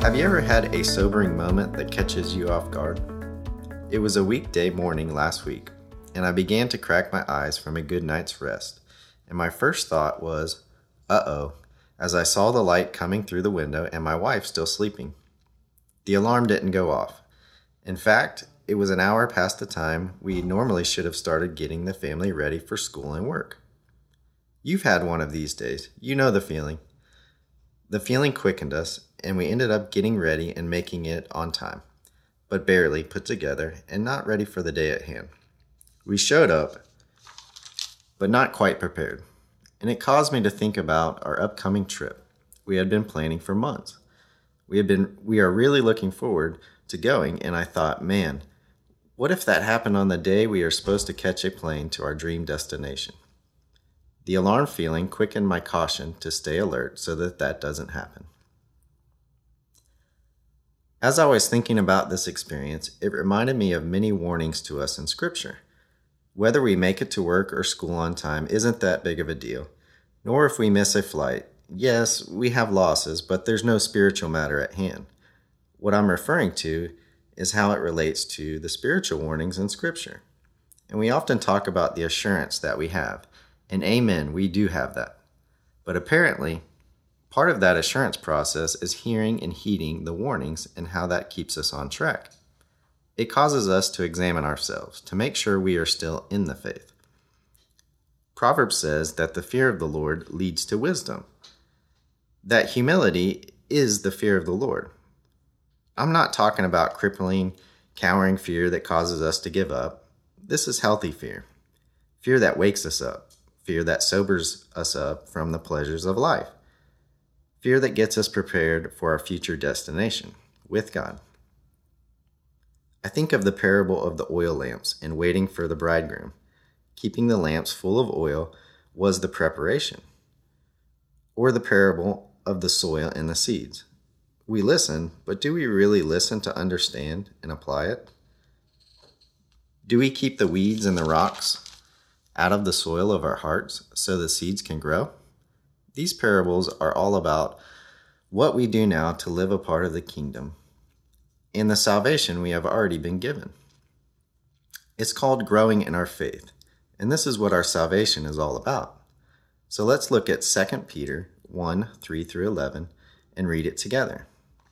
Have you ever had a sobering moment that catches you off guard? It was a weekday morning last week, and I began to crack my eyes from a good night's rest, and my first thought was, uh-oh, as I saw the light coming through the window and my wife still sleeping. The alarm didn't go off. In fact, it was an hour past the time we normally should have started getting the family ready for school and work. You've had one of these days. You know the feeling. The feeling quickened us, and we ended up getting ready and making it on time, but barely put together and not ready for the day at hand. We showed up, but not quite prepared, and it caused me to think about our upcoming trip we had been planning for months. We are really looking forward to going, and I thought, man, what if that happened on the day we are supposed to catch a plane to our dream destination? The alarm feeling quickened my caution to stay alert so that doesn't happen. As I was thinking about this experience, it reminded me of many warnings to us in Scripture. Whether we make it to work or school on time isn't that big of a deal, nor if we miss a flight. Yes, we have losses, but there's no spiritual matter at hand. What I'm referring to is how it relates to the spiritual warnings in Scripture. And we often talk about the assurance that we have. And amen, we do have that. But apparently, part of that assurance process is hearing and heeding the warnings and how that keeps us on track. It causes us to examine ourselves, to make sure we are still in the faith. Proverbs says that the fear of the Lord leads to wisdom. That humility is the fear of the Lord. I'm not talking about crippling, cowering fear that causes us to give up. This is healthy fear. Fear that wakes us up. Fear that sobers us up from the pleasures of life. Fear that gets us prepared for our future destination with God. I think of the parable of the oil lamps and waiting for the bridegroom. Keeping the lamps full of oil was the preparation. Or the parable of the soil and the seeds. We listen, but do we really listen to understand and apply it? Do we keep the weeds and the rocks out of the soil of our hearts so the seeds can grow? These parables are all about what we do now to live a part of the kingdom and the salvation we have already been given. It's called growing in our faith, and this is what our salvation is all about. So let's look at 2 Peter 1, 3 through 11 and read it together.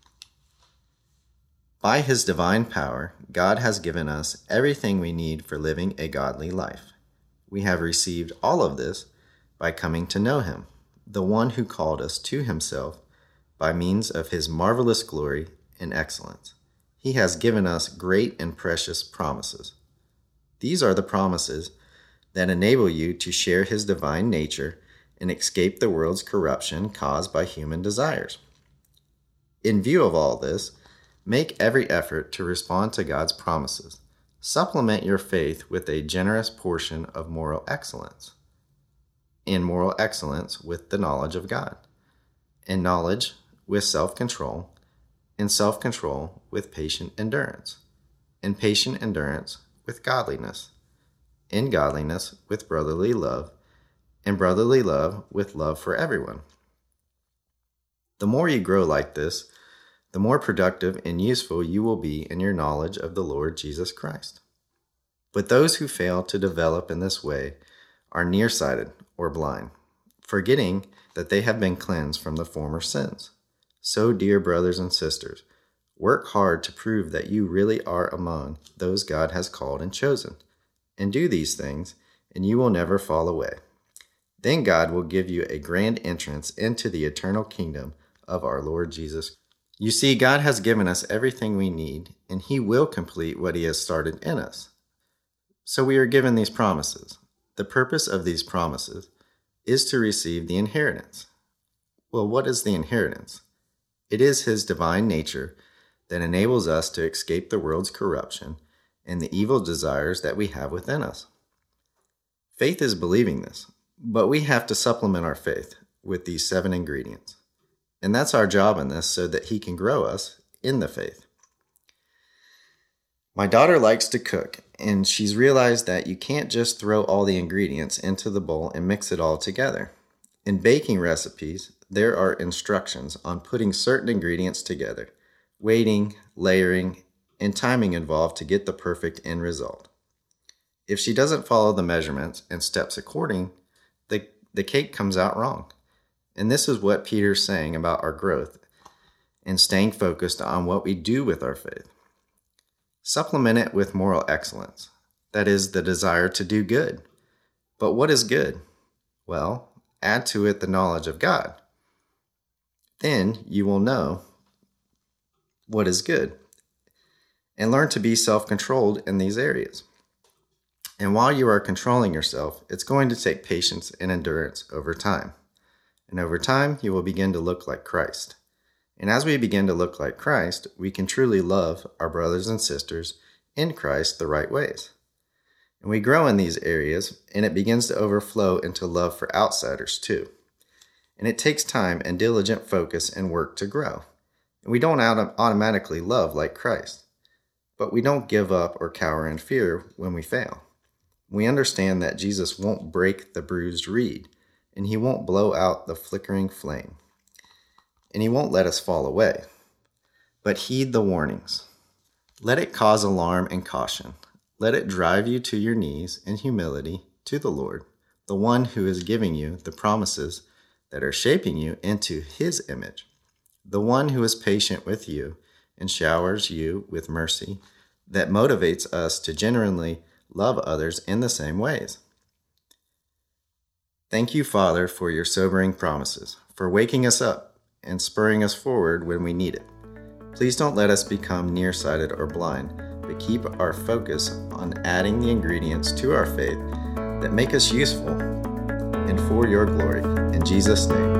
By His divine power, God has given us everything we need for living a godly life. We have received all of this by coming to know Him, the one who called us to Himself by means of His marvelous glory and excellence. He has given us great and precious promises. These are the promises that enable you to share His divine nature and escape the world's corruption caused by human desires. In view of all this, make every effort to respond to God's promises. Supplement your faith with a generous portion of moral excellence, and moral excellence with the knowledge of God, and knowledge with self-control, and self-control with patient endurance, and patient endurance with godliness, and godliness with brotherly love, and brotherly love with love for everyone. The more you grow like this, the more productive and useful you will be in your knowledge of the Lord Jesus Christ. But those who fail to develop in this way are nearsighted or blind, forgetting that they have been cleansed from the former sins. So, dear brothers and sisters, work hard to prove that you really are among those God has called and chosen, and do these things, and you will never fall away. Then God will give you a grand entrance into the eternal kingdom of our Lord Jesus. You see, God has given us everything we need, and He will complete what He has started in us. So we are given these promises. The purpose of these promises is to receive the inheritance. Well, what is the inheritance? It is His divine nature that enables us to escape the world's corruption and the evil desires that we have within us. Faith is believing this, but we have to supplement our faith with these 7 ingredients. And that's our job in this so that He can grow us in the faith. My daughter likes to cook, and she's realized that you can't just throw all the ingredients into the bowl and mix it all together. In baking recipes, there are instructions on putting certain ingredients together, waiting, layering, and timing involved to get the perfect end result. If she doesn't follow the measurements and steps according, the cake comes out wrong. And this is what Peter's saying about our growth and staying focused on what we do with our faith. Supplement it with moral excellence. That is the desire to do good. But what is good? Well, add to it the knowledge of God. Then you will know what is good and learn to be self-controlled in these areas. And while you are controlling yourself, it's going to take patience and endurance over time. And over time, you will begin to look like Christ. And as we begin to look like Christ, we can truly love our brothers and sisters in Christ the right ways. And we grow in these areas, and it begins to overflow into love for outsiders too. And it takes time and diligent focus and work to grow. And we don't automatically love like Christ. But we don't give up or cower in fear when we fail. We understand that Jesus won't break the bruised reed, and he won't blow out the flickering flame, and he won't let us fall away. But heed the warnings. Let it cause alarm and caution. Let it drive you to your knees in humility to the Lord, the one who is giving you the promises that are shaping you into his image, the one who is patient with you and showers you with mercy that motivates us to genuinely love others in the same ways. Thank you, Father, for your sobering promises, for waking us up and spurring us forward when we need it. Please don't let us become nearsighted or blind, but keep our focus on adding the ingredients to our faith that make us useful and for your glory. In Jesus' name.